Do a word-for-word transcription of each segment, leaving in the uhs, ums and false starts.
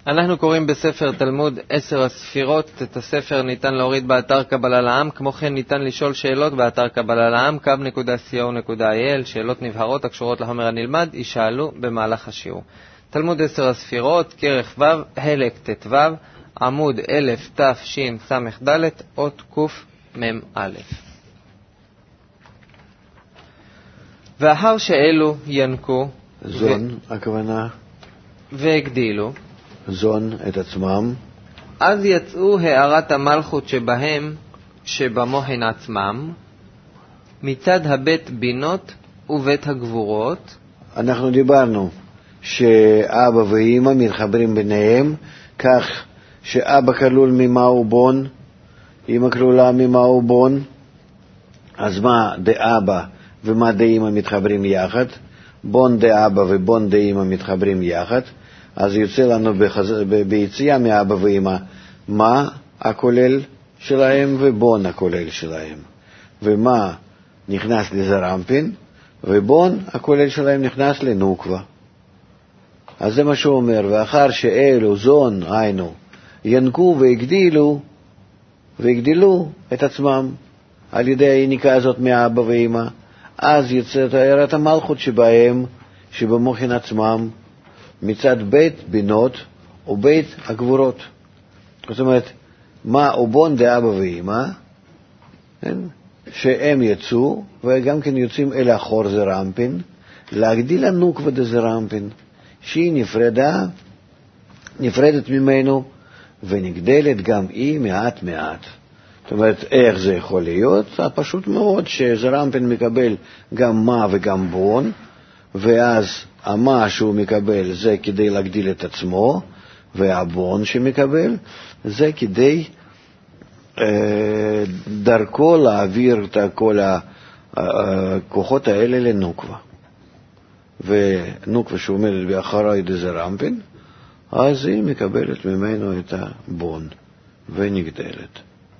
אנחנו קוראים בספר תלמוד עשר הספירות. את הספר ניתן להוריד באתר קבלה לעם, כמו כן ניתן לשאול שאלות באתר קבלה לעם, קו נקודה סי או נקודה איי אל. שאלות נבהרות הקשורות לחומר הנלמד יישאלו במהלך השיעור. תלמוד עשר הספירות, כרך ו', חלק ט"ו, עמוד אלף תשס"ד, אות קמ"א. ואחר שאלו ינקו, זון, ו... הכוונה, והגדילו, זון את עצמם, אז יצאו הערת המלכות שבהם, שבמוחין עצמם, מצד הבית בינות ובית הגבורות. אנחנו דיברנו שאבא ואמא מתחברים ביניהם, כך שאבא כלול ממה הוא בון, אמא כלולה ממה הוא בון, אז מה דאבא ומה דאמא מתחברים יחד? בון דאבא ובון דאמא מתחברים יחד, אז יוצא לנו בחז... ב... ביציאה מאבא ואמא מה הכולל שלהם ובון הכולל שלהם, ומה נכנס לזרמפין, ובון הכולל שלהם נכנס לנוקבה. אז זה מה שהוא אומר, ואחר שאלו זון היינו ינקו והגדילו והגדילו את עצמם על ידי היניקה הזאת מאבא ואמא, אז יוצאת הערת המלכות שבהם, שבמוחין עצמם, מצד בית בינות ובית הגבורות. זאת אומרת, מה ובון דאבא ואמא, כן? שהם יצאו, וגם כן יוצאים אל אחור זרמפין, להגדיל הנוקבה דזרמפין, שהיא נפרדה, נפרדת ממנו, ונגדלת גם היא מעט מעט. זאת אומרת, איך זה יכול להיות? פשוט מאוד שזרמפין מקבל גם מה וגם בון, ואז המה שהוא מקבל זה כדי להגדיל את עצמו, והבון שמקבל זה כדי אה, דרכו להעביר את כל הכוחות האלה לנוקבה. ונוקבה שעומדת באחרי דזרמפין, אז היא מקבלת ממנו את הבון ונגדלת.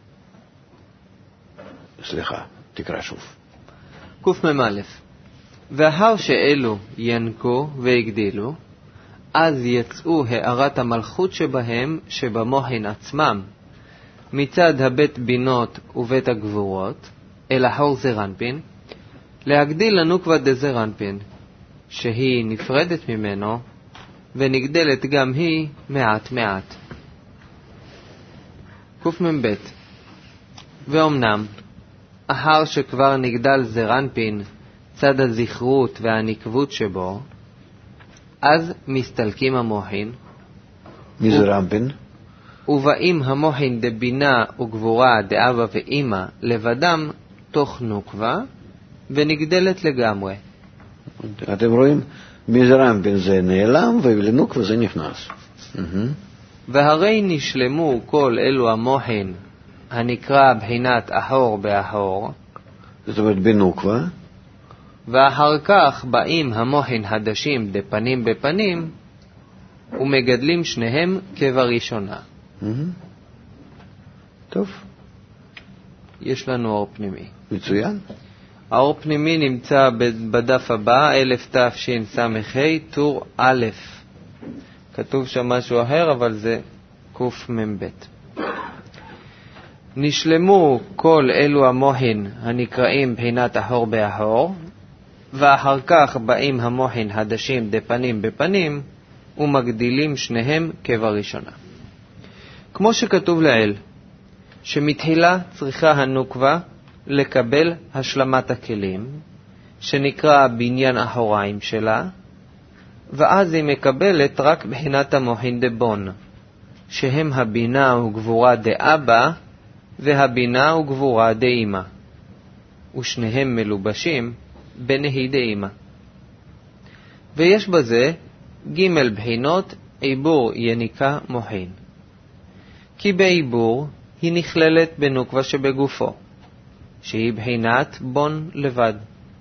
סליחה, תקרא שוב. קמ"א. ואחר שאלו ינקו והגדילו, אז יצאו הערת המלכות שבהם, שבמוחין עצמם, מצד הבית בינות ובית הגבורות, אל אחור זרנפין, להגדיל לנוקבה דזרנפין, שהיא נפרדת ממנו, ונגדלת גם היא מעט מעט. קמ"ב. ואומנם, אחר שכבר נגדל זרנפין, צד הזכרות והנקבות שבו, אז מסתלקים המוחין, מזרמפין, ובאים המוחין דבינה וגבורה דאבא ואמא לבדם תוך נוקבה, ונגדלת לגמרי. אתם רואים? מזרמפין זה נעלם ולנוקבה זה נכנס. והרי נשלמו כל אלו המוחין הנקרא בחינת אחור באחור, זאת אומרת בנוקבה, ואחר כך באים המוחין חדשים דפנים בפנים ומגדלים שניהם כבראשונה. טוב, יש לנו אור פנימי. מצוין. האור פנימי נמצא בדף הבא, אלף תשס"ה, טור א'. כתוב שם משהו אחר, אבל זה קמ"ב. נשלמו כל אלו המוחין הנקראים בחינת אחור באחור, ואחר כך באים המוחין חדשים דפנים בפנים ומגדילים שניהם כבראשונה. כמו שכתוב לעיל, שמתחילה צריכה הנוקבה לקבל השלמת הכלים, שנקרא בניין אחוריים שלה, ואז היא מקבלת רק בחינת המוחין דבון, שהם הבינה וגבורה דאבא והבינה וגבורה דאמא, ושניהם מלובשים בנהי דאמא. ויש בזה ג' בחינות עיבור יניקה מוחין, כי בעיבור היא נכללת בנוקבה שבגופו, שהיא בחינת בון לבד.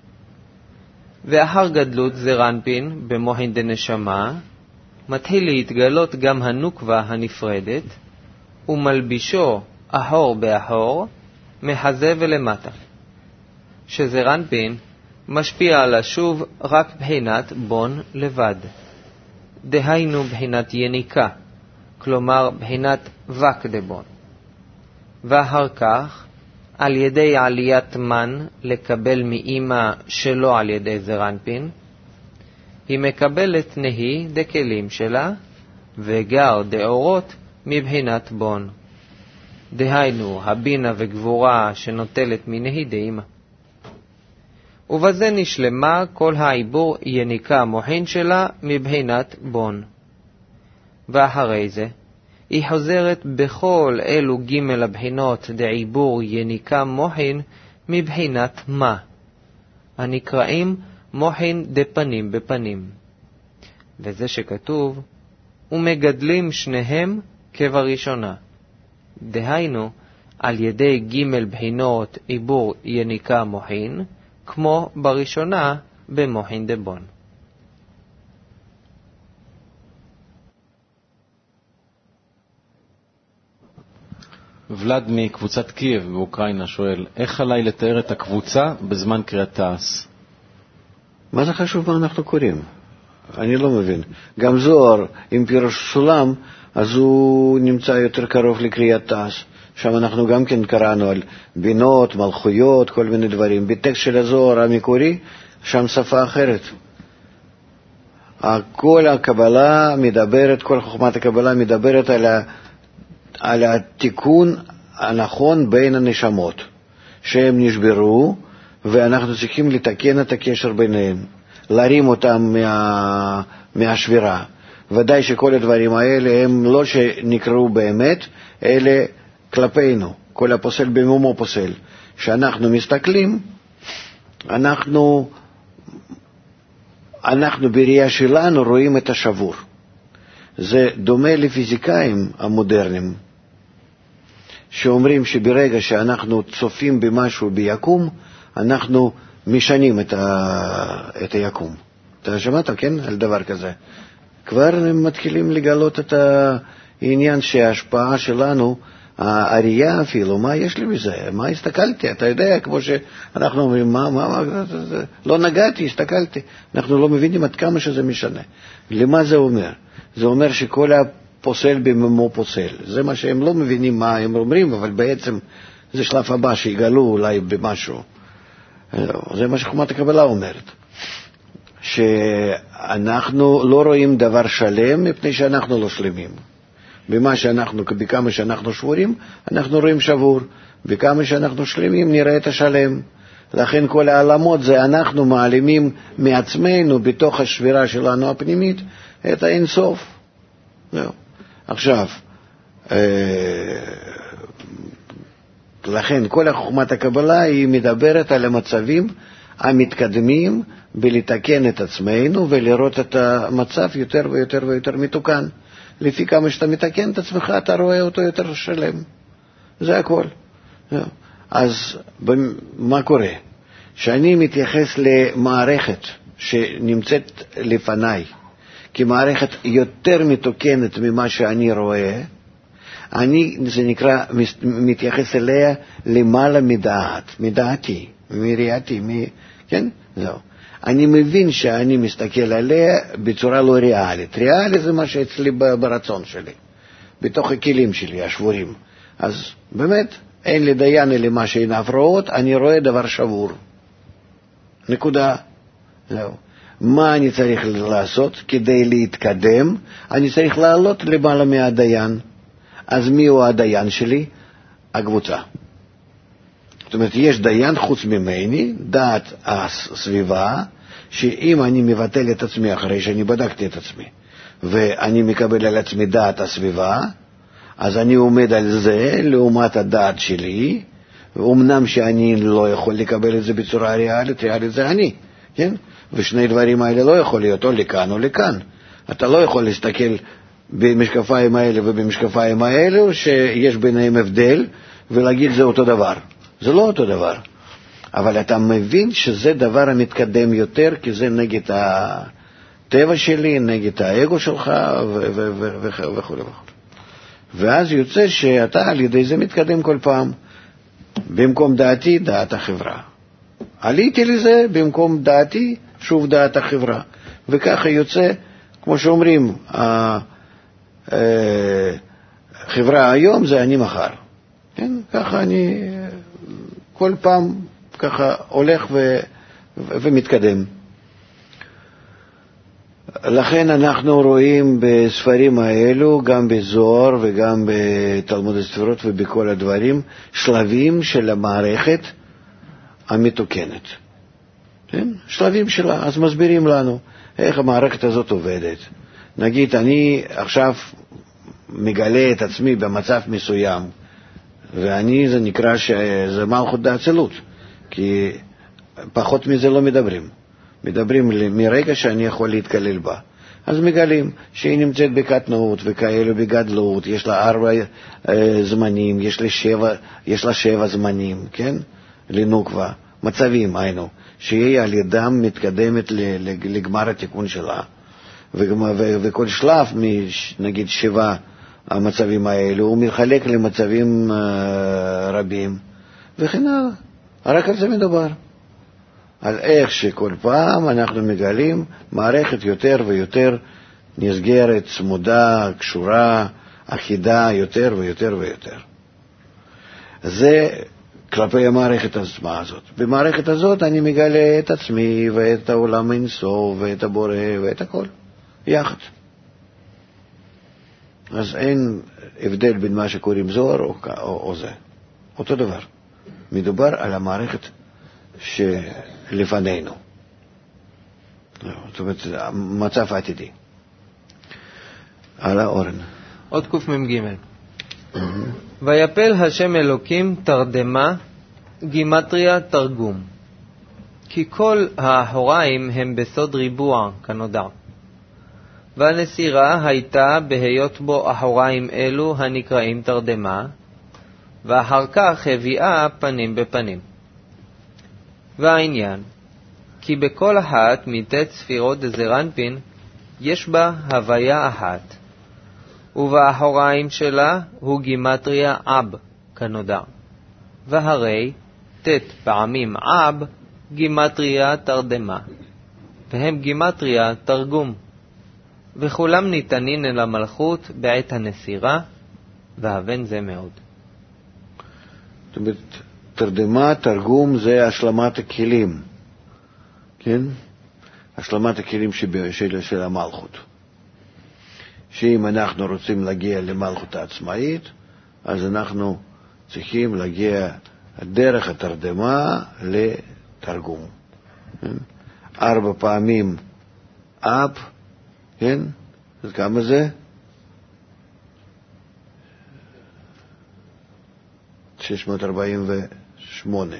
ואחר גדלות זרנפין במוחין דנשמה, מתחיל להתגלות גם הנוקבה הנפרדת, ומלבישו אחור באחור, מחזה ולמטה. שזרנפין משפיע על השוב רק בחינת בון לבד, דהיינו בחינת יניקה, כלומר בחינת וקדבון. ואחר כך, על ידי עליית מן לקבל מאמא שלא על ידי זרנפין, היא מקבלת נהי דקלים שלה וגר דאורות מבחינת בון. דהיינו, הבינה וגבורה שנוטלת מנהי דאמא. ובזה נשלמה כל העיבור יניקה מוחין שלה מבחינת בון. ואחרי זה, היא חוזרת בכל אלו ג' הבחינות דעיבור יניקה מוחין מבחינת מה, הנקראים מוחין דפנים בפנים. וזה שכתוב, ומגדלים שניהם כבראשונה. דהיינו, על ידי ג' בחינות עיבור יניקה מוחין, כמו בראשונה במוחין דבון. ולד מקבוצת קייב באוקראינה שואל, איך עליי לתאר את הקבוצה בזמן קריאת תעש? מה זה חשוב מה אנחנו קוראים? אני לא מבין. גם זוהר, עם פירוש סולם, אז הוא נמצא יותר קרוב לקריאת תעש. שם אנחנו גם כן קראנו על בינות, מלכויות, כל מיני דברים. בטקסט של הזוהר המקורי, שם שפה אחרת. כל הקבלה מדברת, כל חוכמת הקבלה מדברת על, ה, על התיקון הנכון בין הנשמות, שהם נשברו, ואנחנו צריכים לתקן את הקשר ביניהם, להרים אותם מה, מהשבירה. ודאי שכל הדברים האלה הם לא שנקראו באמת, אלה כלפינו, כל הפוסל במומו פוסל. שאנחנו מסתכלים, אנחנו, אנחנו בראייה שלנו רואים את השבור. זה דומה לפיזיקאים המודרניים, שאומרים שברגע שאנחנו צופים במשהו ביקום, אנחנו משנים את, ה... את היקום. אתה שמעת, כן? על דבר כזה. כבר הם מתחילים לגלות את העניין שההשפעה שלנו, הראייה אפילו, מה יש לי בזה? מה הסתכלתי? אתה יודע, כמו שאנחנו אומרים, מה, מה, מה, לא נגעתי, הסתכלתי. אנחנו לא מבינים עד כמה שזה משנה. למה זה אומר? זה אומר שכל הפוסל בממו פוסל. זה מה שהם לא מבינים מה הם אומרים, אבל בעצם זה שלב הבא שיגלו אולי במשהו. זה מה שחוכמת הקבלה אומרת. שאנחנו לא רואים דבר שלם מפני שאנחנו לא שלמים. במה שאנחנו, בכמה שאנחנו שבורים, אנחנו רואים שבור. בכמה שאנחנו שלמים נראה את השלם. לכן כל העלמות זה אנחנו מעלימים מעצמנו בתוך השבירה שלנו הפנימית את האינסוף. עכשיו, לכן כל החוכמת הקבלה היא מדברת על המצבים המתקדמים בלתקן את עצמנו ולראות את המצב יותר ויותר ויותר מתוקן. לפי כמה שאתה מתקן את עצמך אתה רואה אותו יותר שלם. זה הכל. אז מה קורה? שאני מתייחס למערכת שנמצאת לפניי כמערכת יותר מתוקנת ממה שאני רואה, אני, זה נקרא, מתייחס אליה למעלה מדעת, מדעתי, מראייתי, מ... כן? זהו. אני מבין שאני מסתכל עליה בצורה לא ריאלית. ריאלי זה מה שאצלי ברצון שלי, בתוך הכלים שלי, השבורים. אז באמת, אין לי דיין אלה מה שאין הפרעות, אני רואה דבר שבור. נקודה. זהו. מה אני צריך לעשות כדי להתקדם? אני צריך לעלות למעלה מהדיין. אז מי הוא הדיין שלי? הקבוצה. זאת אומרת, יש דיין חוץ ממני, דעת הסביבה, שאם אני מבטל את עצמי אחרי שאני בדקתי את עצמי, ואני מקבל על עצמי דעת הסביבה, אז אני עומד על זה לעומת הדעת שלי, ואומנם שאני לא יכול לקבל את זה בצורה ריאלית, ריאלית זה אני, כן? ושני דברים האלה לא יכול להיות או לכאן או לכאן. אתה לא יכול להסתכל במשקפיים האלה ובמשקפיים האלה שיש ביניהם הבדל ולהגיד זה אותו דבר. זה לא אותו דבר. אבל אתה מבין שזה דבר המתקדם יותר, כי זה נגד הטבע שלי, נגד האגו שלך וכו' וכו'. ואז יוצא שאתה על ידי זה מתקדם כל פעם. במקום דעתי, דעת החברה. עליתי לזה, במקום דעתי, שוב דעת החברה. וככה יוצא, כמו שאומרים, ה, ה, חברה היום זה אני מחר. כן? ככה אני כל פעם ככה הולך ו, ו, ומתקדם. לכן אנחנו רואים בספרים האלו, גם בזוהר וגם בתלמוד הספירות ובכל הדברים, שלבים של המערכת המתוקנת. כן? שלבים שלה, אז מסבירים לנו איך המערכת הזאת עובדת. נגיד, אני עכשיו מגלה את עצמי במצב מסוים, ואני, זה נקרא שזה מלכות דאצילות, כי פחות מזה לא מדברים. מדברים מרגע שאני יכול להתקלל בה. אז מגלים שהיא נמצאת בקטנות וכאלו בגדלות, יש לה ארבע אה, זמנים, יש לה שבע, יש לה שבע זמנים, כן? לנוקבה, מצבים היינו, שהיא על ידם מתקדמת לגמר התיקון שלה. וכל שלב, נגיד שבע המצבים האלו, הוא מתחלק למצבים רבים, וכן הלאה. רק על זה מדובר. על איך שכל פעם אנחנו מגלים מערכת יותר ויותר נסגרת, צמודה, קשורה, אחידה, יותר ויותר ויותר. זה כלפי המערכת עצמה הזאת. במערכת הזאת אני מגלה את עצמי ואת העולם אינסוף ואת הבורא ואת הכל יחד. אז אין הבדל בין מה שקוראים זוהר או, או, או זה. אותו דבר. מדובר על המערכת שלפנינו. זאת אומרת, מצב עתידי. על האורן. עוד קוף ממג' ויפל השם אלוקים תרדמה גימטריה תרגום, כי כל האחוריים הם בסוד ריבוע כנודע. והנסירה הייתה בהיות בו אחוריים אלו הנקראים תרדמה, ואחר כך הביאה פנים בפנים. והעניין, כי בכל אחת מתת ספירות דזרנפין יש בה הוויה אחת, ובאחוריים שלה הוא גימטריה אב כנודע. והרי תת פעמים אב גימטריה תרדמה, והם גימטריה תרגום. וכולם ניתנים אל המלכות בעת הנסירה, והבן זה מאוד. זאת אומרת, תרדמה, תרגום, זה השלמת הכלים, כן? השלמת הכלים של, של המלכות. שאם אנחנו רוצים להגיע למלכות העצמאית, אז אנחנו צריכים להגיע דרך התרדמה לתרגום. כן? ארבע פעמים אב, כן? אז כמה זה? שש מאות ארבעים ושמונה.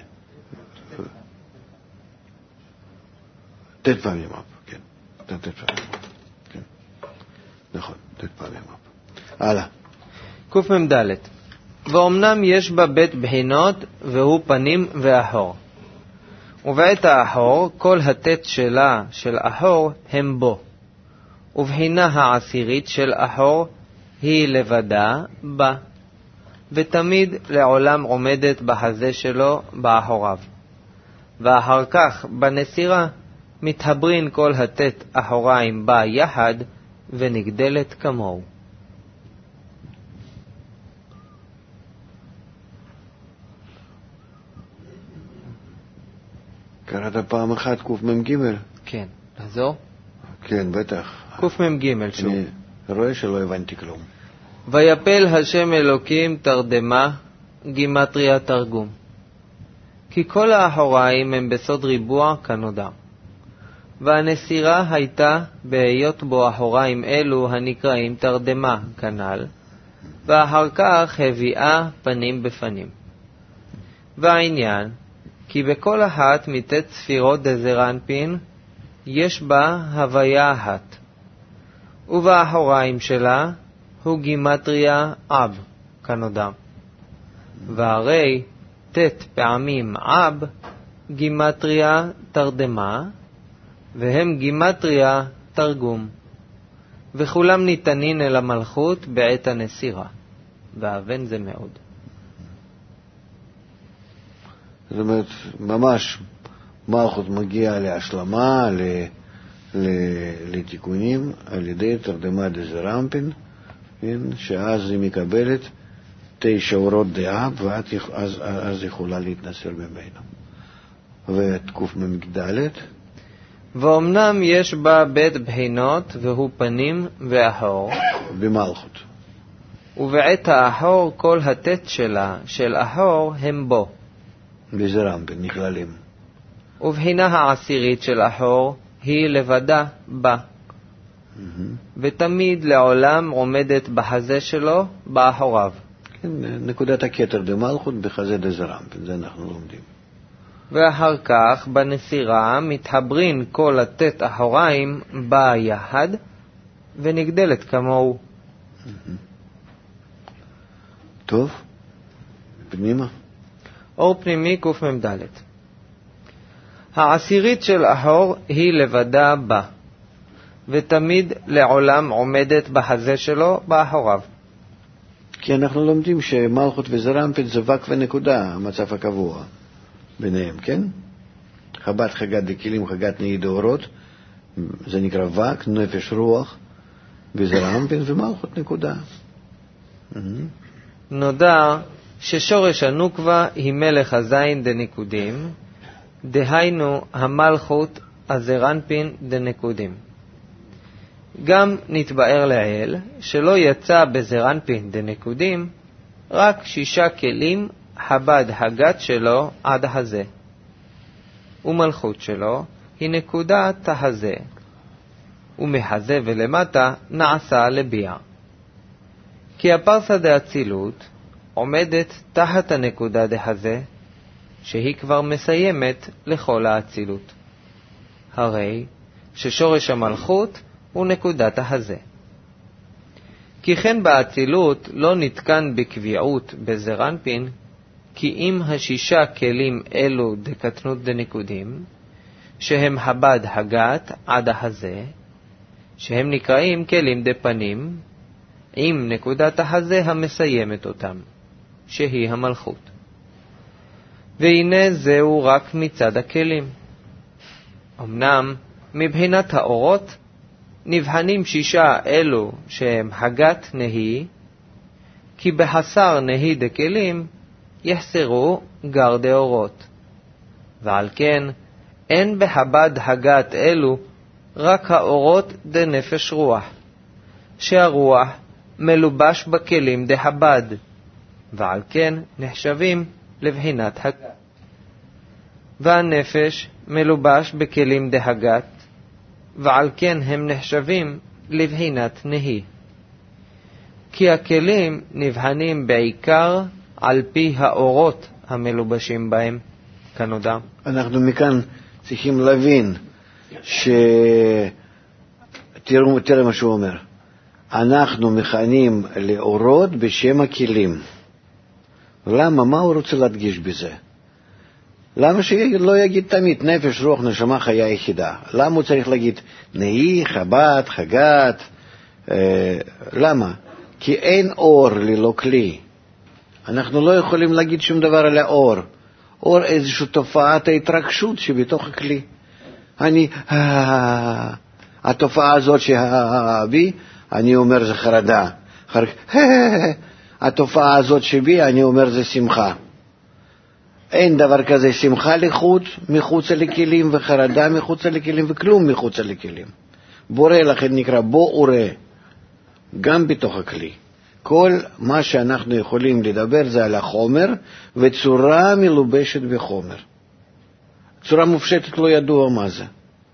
תת פעמים אב, כן. תת פעמים אב, כן. נכון, תת פעמים אב. הלאה. קוף ממדלת. ואומנם יש בה בית בחינות, והוא פנים ואחור. ובעת האחור, כל התת שלה של אחור הם בו. ובחינה העשירית של אחור היא לבדה בה, ותמיד לעולם עומדת בחזה שלו באחוריו. ואחר כך בנסירה מתחברין כל התת אחוריים בה יחד ונגדלת כמוהו. קראת פעם אחת קוף ממג'? כן, לחזור? כן, בטח. קוף ממג' שוב. אני רואה שלא הבנתי כלום. ויפל השם אלוקים תרדמה גימטריה תרגום, כי כל האחוריים הם בסוד ריבוע כנודע. והנסירה הייתה בהיות בו אחוריים אלו הנקראים תרדמה כנ"ל, ואחר כך הביאה פנים בפנים. והעניין, כי בכל אחת מתת ספירות דזרנפין יש בה הוויה אחת, ובאחוריים שלה הוא גימטריה אב כנודע. והרי תת פעמים אב גימטריה תרדמה, והם גימטריה תרגום. וכולם ניתנים אל המלכות בעת הנסירה, והבן זה מאוד. זאת אומרת, ממש מלכות מגיעה להשלמה, ל, ל, לתיקונים על ידי תרדמה דזרנפין, כן? שאז היא מקבלת תשע אורות דעה, ואז אז יכולה להתנסר ממנו. ותקוף ממגדלת. ואומנם יש בה בית בחינות, והוא פנים ואחור. במלכות. ובעת האחור כל התת שלה של אחור הם בו. בזרמפין נכללים. ובחינה העשירית של אחור היא לבדה בה. Mm-hmm. ותמיד לעולם עומדת בחזה שלו באחוריו. כן, נקודת הכתר במלכות בחזה דזרמפין, זה אנחנו לומדים. ואחר כך בנסירה מתחברים כל התת אחוריים ביחד ונגדלת כמוהו. Mm-hmm. טוב, פנימה. אור פנימי קמ"ד. העשירית של אחור היא לבדה בה, ותמיד לעולם עומדת בחזה שלו באחוריו. כי אנחנו לומדים שמלכות וזרמפין זה וק ונקודה, המצב הקבוע ביניהם, כן? חב"ד חגת דקלים חגת נהי דאורות, זה נקרא וק, נפש רוח, וזרמפין ומלכות נקודה. Mm-hmm. נודע ששורש הנוקבה היא מלך הזין דנקודים, דהיינו המלכות הזרנפין דנקודים. גם נתבאר לעיל שלא יצא בזרנפין דנקודים רק שישה כלים חב"ד הגת שלו עד הזה, ומלכות שלו היא נקודת הזה, ומחזה ולמטה נעשה לביע. כי הפרסה דאצילות עומדת תחת הנקודה דהזה, שהיא כבר מסיימת לכל האצילות. הרי ששורש המלכות הוא נקודת ההזה. כי כן באצילות לא נתקן בקביעות בזרנפין, כי אם השישה כלים אלו דקטנות דנקודים, שהם חב"ד הגת עד ההזה, שהם נקראים כלים דפנים, עם נקודת ההזה המסיימת אותם, שהיא המלכות. והנה זהו רק מצד הכלים. אמנם מבחינת האורות נבחנים שישה אלו שהם הגת נהי, כי בחסר נהי דכלים יחסרו גר דאורות. ועל כן אין בחב"ד הגת אלו רק האורות דנפש רוח, שהרוח מלובש בכלים דחב"ד, ועל כן נחשבים לבחינת הגת. והנפש מלובש בכלים דהגת, ועל כן הם נחשבים לבחינת נהי. כי הכלים נבחנים בעיקר על פי האורות המלובשים בהם, כנודע. אנחנו מכאן צריכים להבין ש... תראו, תראו מה שהוא אומר. אנחנו מכנים לאורות בשם הכלים. למה? מה הוא רוצה להדגיש בזה? למה שלא יגיד תמיד נפש, רוח, נשמה, חיה יחידה? למה הוא צריך להגיד נהי, חב"ד, חגת? אה, למה? כי אין אור ללא כלי. אנחנו לא יכולים להגיד שום דבר על האור. אור איזושהי תופעת ההתרגשות שבתוך הכלי. אני, אה, התופעה הזאת שהבי, אני אומר זה חרדה. חר... התופעה הזאת שבי, אני אומר זה שמחה. אין דבר כזה שמחה לחוץ, מחוץ לכלים, וחרדה מחוץ לכלים, וכלום מחוץ לכלים. בורא לכן נקרא בו וראה, גם בתוך הכלי. כל מה שאנחנו יכולים לדבר זה על החומר, וצורה מלובשת בחומר. צורה מופשטת לא ידוע מה זה.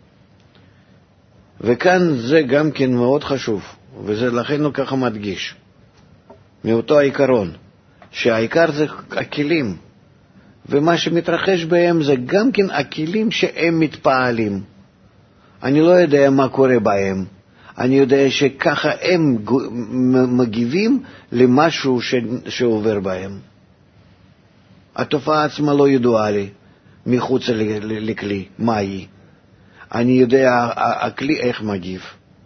וכאן זה גם כן מאוד חשוב, וזה לכן הוא ככה מדגיש. מאותו העיקרון, שהעיקר זה הכלים, ומה שמתרחש בהם זה גם כן הכלים שהם מתפעלים. אני לא יודע מה קורה בהם, אני יודע שככה הם מגיבים למשהו ש... שעובר בהם. התופעה עצמה לא ידועה לי מחוץ לכלי, מה היא. אני יודע הכלי איך מגיב.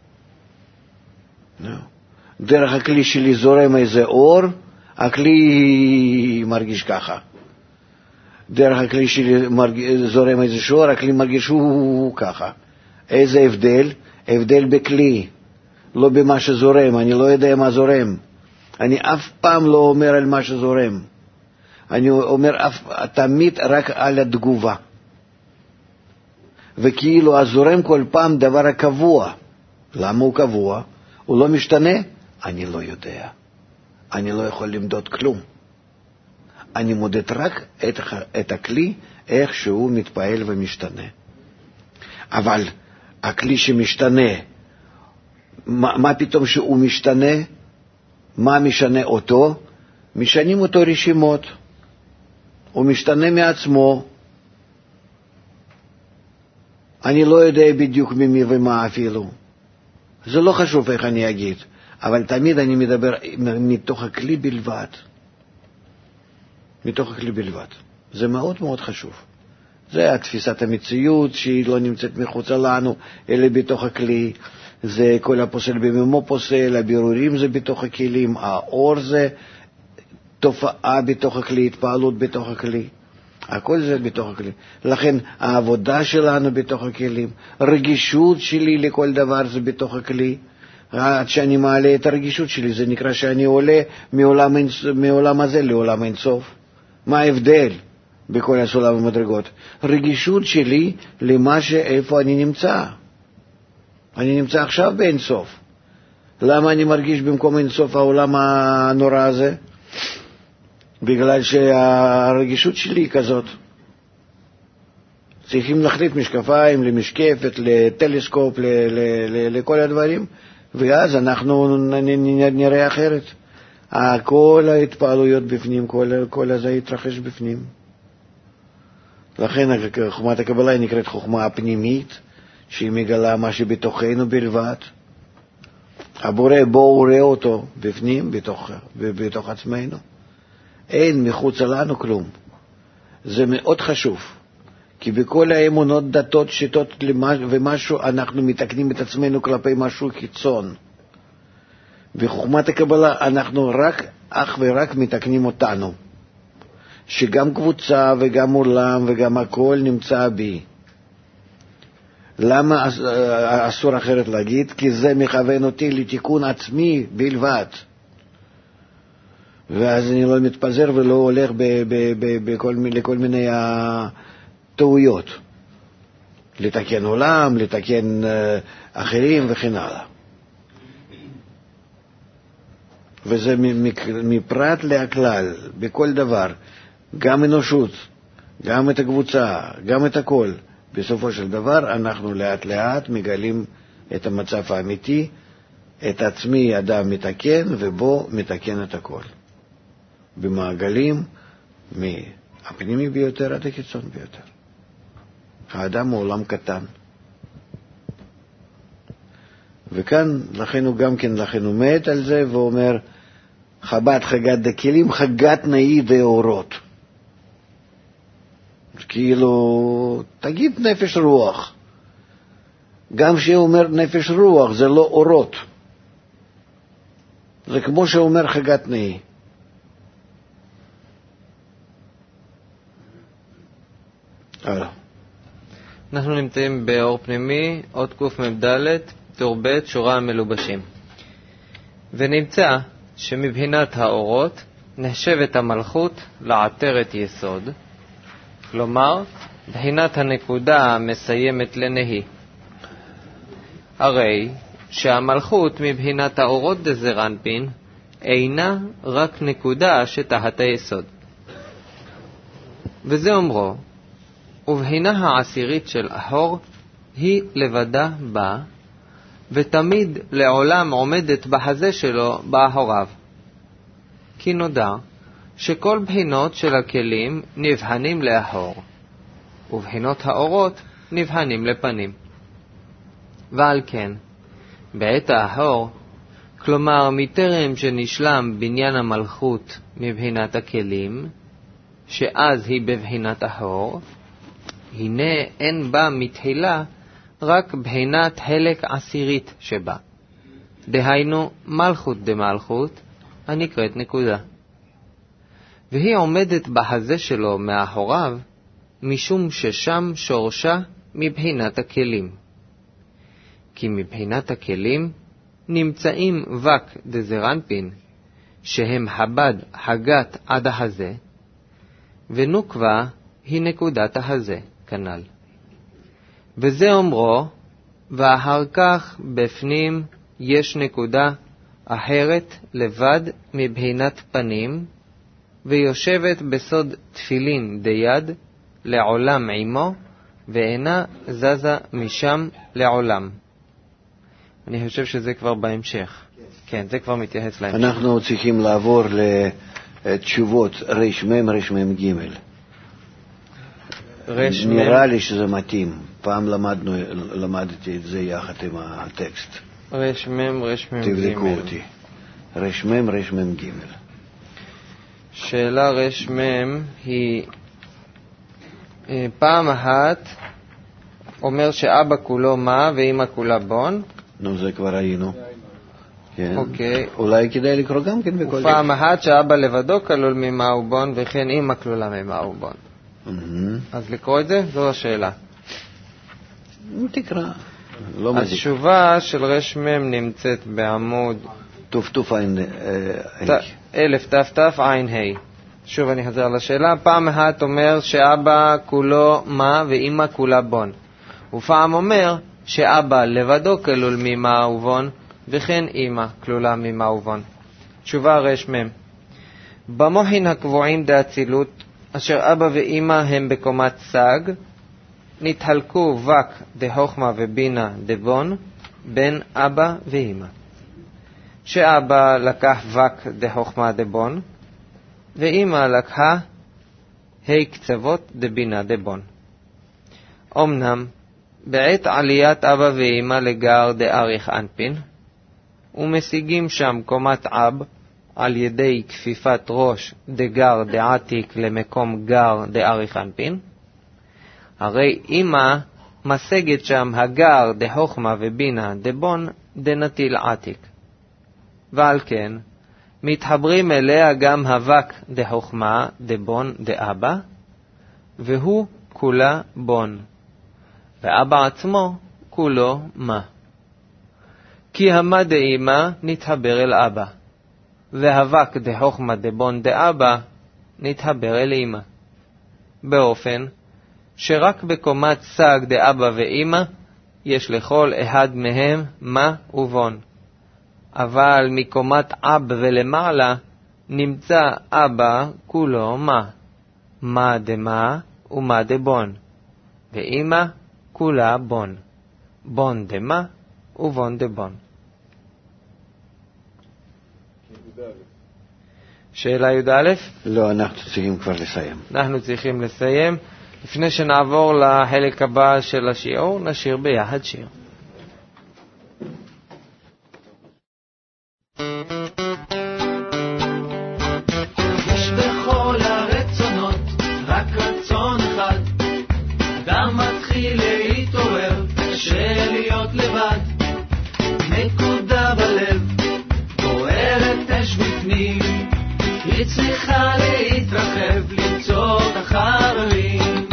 No. דרך הכלי שלי זורם איזה אור, הכלי מרגיש ככה. דרך הכלי שלי מרג... זורם איזה שור, הכלי מרגיש הוא ככה. איזה הבדל? הבדל בכלי. לא במה שזורם, אני לא יודע מה זורם. אני אף פעם לא אומר על מה שזורם. אני אומר אף, תמיד רק על התגובה. וכאילו הזורם כל פעם דבר הקבוע. למה הוא קבוע? הוא לא משתנה? אני לא יודע. אני לא יכול למדוד כלום. אני מודד רק את, את הכלי, איך שהוא מתפעל ומשתנה. אבל הכלי שמשתנה, מה, מה פתאום שהוא משתנה? מה משנה אותו? משנים אותו רשימות. הוא משתנה מעצמו. אני לא יודע בדיוק ממי ומה אפילו. זה לא חשוב איך אני אגיד, אבל תמיד אני מדבר מתוך הכלי בלבד. מתוך הכלי בלבד. זה מאוד מאוד חשוב. זה התפיסת המציאות שהיא לא נמצאת מחוצה לנו, אלא בתוך הכלי. זה כל הפוסל בממו פוסל, הבירורים זה בתוך הכלים, האור זה תופעה בתוך הכלי, התפעלות בתוך הכלי. הכל זה בתוך הכלי. לכן העבודה שלנו בתוך הכלים, רגישות שלי לכל דבר זה בתוך הכלי. עד שאני מעלה את הרגישות שלי, זה נקרא שאני עולה מעולם, מעולם הזה לעולם אינסוף. מה ההבדל בכל הסולם המדרגות? רגישות שלי למה שאיפה אני נמצא. אני נמצא עכשיו באינסוף. למה אני מרגיש במקום אינסוף העולם הנורא הזה? בגלל שהרגישות שלי היא כזאת. צריכים להחליט משקפיים למשקפת, לטלסקופ, ל- ל- ל- לכל הדברים, ואז אנחנו נראה אחרת. כל ההתפעלויות בפנים, כל, כל הזה יתרחש בפנים. לכן חוכמת הקבלה נקראת חוכמה הפנימית, שהיא מגלה מה שבתוכנו בלבד. הבורא בואו וראה אותו בפנים, בתוך, בתוך עצמנו. אין מחוץ לנו כלום. זה מאוד חשוב. כי בכל האמונות, דתות, שיטות ומשהו, אנחנו מתקנים את עצמנו כלפי משהו חיצון. בחוכמת הקבלה אנחנו רק, אך ורק מתקנים אותנו. שגם קבוצה וגם עולם וגם הכל נמצא בי. למה אסור אחרת להגיד? כי זה מכוון אותי לתיקון עצמי בלבד. ואז אני לא מתפזר ולא הולך ב- ב- ב- בכל, לכל מיני טעויות. לתקן עולם, לתקן אחרים וכן הלאה. וזה מפרט להכלל, בכל דבר, גם אנושות, גם את הקבוצה, גם את הכל. בסופו של דבר אנחנו לאט לאט מגלים את המצב האמיתי, את עצמי אדם מתקן ובו מתקן את הכל. במעגלים מהפנימי ביותר עד הקיצון ביותר. האדם הוא עולם קטן. וכאן, לכן הוא גם כן, לכן הוא מת על זה ואומר, חב"ד חגת דקלים, חגת נאי דאורות. כאילו, תגיד נפש רוח. גם שהוא אומר נפש רוח, זה לא אורות. זה כמו שאומר חגת נאי. הלאה. אנחנו נמצאים באור פנימי, עוד קמ"ד, טור ב', שורה המלובשים. ונמצא שמבחינת האורות נחשבת המלכות לעטרת יסוד, כלומר, בחינת הנקודה המסיימת לנהי. הרי שהמלכות מבחינת האורות דזרנפין אינה רק נקודה שתחת היסוד. וזה אומרו, ובחינה העשירית של האור היא לבדה בה, ותמיד לעולם עומדת בחזה שלו באחוריו. כי נודע שכל בחינות של הכלים נבחנים לאחור, ובחינות האורות נבחנים לפנים. ועל כן, בעת האחור, כלומר מטרם שנשלם בניין המלכות מבחינת הכלים, שאז היא בבחינת האור, הנה אין בה מתחילה רק בחינת חלק עשירית שבה, דהיינו מלכות דמלכות, הנקראת נקודה. והיא עומדת בחזה שלו מאחוריו, משום ששם שורשה מבחינת הכלים. כי מבחינת הכלים נמצאים וק דזרנפין, שהם חב"ד חגת עד החזה, ונוקבה היא נקודת החזה, כנ"ל. וזה אומרו, ואחר כך בפנים יש נקודה אחרת לבד מבחינת פנים, ויושבת בסוד תפילין דיד לעולם עמו, ואינה זזה משם לעולם. אני חושב שזה כבר בהמשך. כן, זה כבר מתייחס להמשך. אנחנו צריכים לעבור לתשובות רשמם רשמם ג'. נראה לי שזה מתאים. פעם למדנו, למדתי את זה יחד עם הטקסט. רשמם רשמם ג'. תבדקו אותי. רשמם רשמם ג'. שאלה רשמם היא, פעם אחת אומר שאבא כולו מה ואמא כולה בון. נו, זה כבר היינו. כן. אוקיי. אולי כדאי לקרוא גם כן בכל... ופעם אחת שאבא לבדו כלול ממה הוא בון, וכן אמא כלולה ממה הוא בון. אז לקרוא את זה? זו השאלה. תקרא. לא מזיק. התשובה של רשמם נמצאת בעמוד טוב טוב עין אלף תף תף עין ה'. שוב אני חזר לשאלה. פעם אחת אומר שאבא כולו מה ואמא כולה בון, ופעם אומר שאבא לבדו כלול ממה ובון, וכן אמא כלולה ממה ובון. תשובה רשמם. במוחין הקבועים דאצילות, אשר אבא ואמא הם בקומת סג, נתחלקו וק דחוכמה ובינה דבון בין אבא ואמא. שאבא לקח וק דחוכמה דבון, ואמא לקחה ה' קצוות דבינה דבון. אמנם בעת עליית אבא ואמא לגר דאריך אנפין, ומשיגים שם קומת אב על ידי כפיפת ראש דגר דעתיק למקום גר דאריך אנפין, הרי אמא משגת שם הגר דחוכמה ובינה דבון דנטיל עתיק, ועל כן מתחברים אליה גם הווק דחוכמה דבון דאבא, והוא כולה בון, ואבא עצמו כולו מה. כי המה דאמא נתחבר אל אבא, והווק דחוכמה דבון דאבא נתחבר אל אמא, באופן שרק בקומת סג דאבא ואמא יש לכל אחד מהם מה ובון, אבל מקומת אב ולמעלה נמצא אבא כולו מה, מה דמה ומה דבון, ואמא כולה בון, בון דמה ובון דבון. שאלה י"א? לא, אנחנו צריכים כבר לסיים. אנחנו צריכים לסיים. לפני שנעבור לחלק הבא של השיעור, נשיר ביחד שיר. יש בכל הרצונות רק רצון אחד, אדם מתחיל להתעורר, קשה להיות לבד, נקודה בלב בוערת אש בפנים, היא צריכה להתרחב, למצוא את החברים,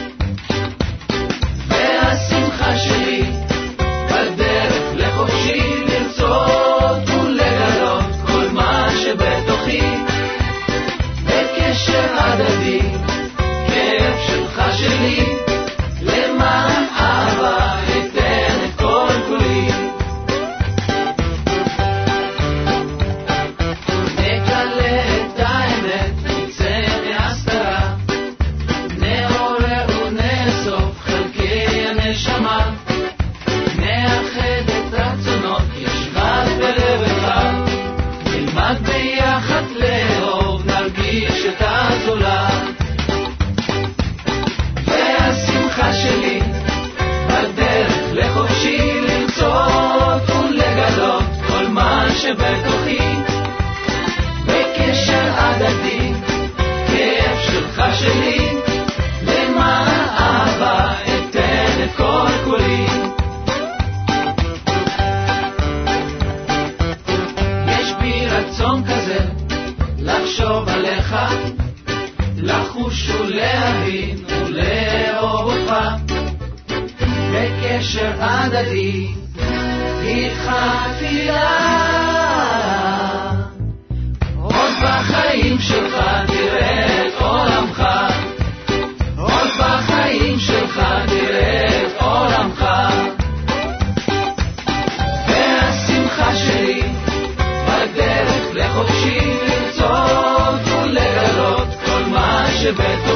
והשמחה שלי בדרך לחופשי, לרצות ולגלות כל מה שבתוכי, בקשר הדדי, כאב שלך שלי, למען אהבה אתן את כל כולי. נגלה את האמת, נצא מהסתרה, נעורר ונאסוף חלקי הנשמה, נאחד את רצונות ישבת בלב אחד, נלמד ביחד לאהוב, נרגיש את הזולת, והשמחה שלי בדרך לחופשי, לרצות ולגלות כל מה שבתוכי, בקשר הדדי, כאב שלך שלי, למען אהבה אתן את כל כולי. יש בי רצון כזה לחשוב עליך, לחוש ולהבין ולאהוב אותך, בקשר הדדי, איתך תפילה. עוד בחיים שלך תראה את עולמך, עוד בחיים שלך תראה את עולמך. והשמחה שלי בדרך לחופשי לרצות ולגלות כל מה שבתוכך.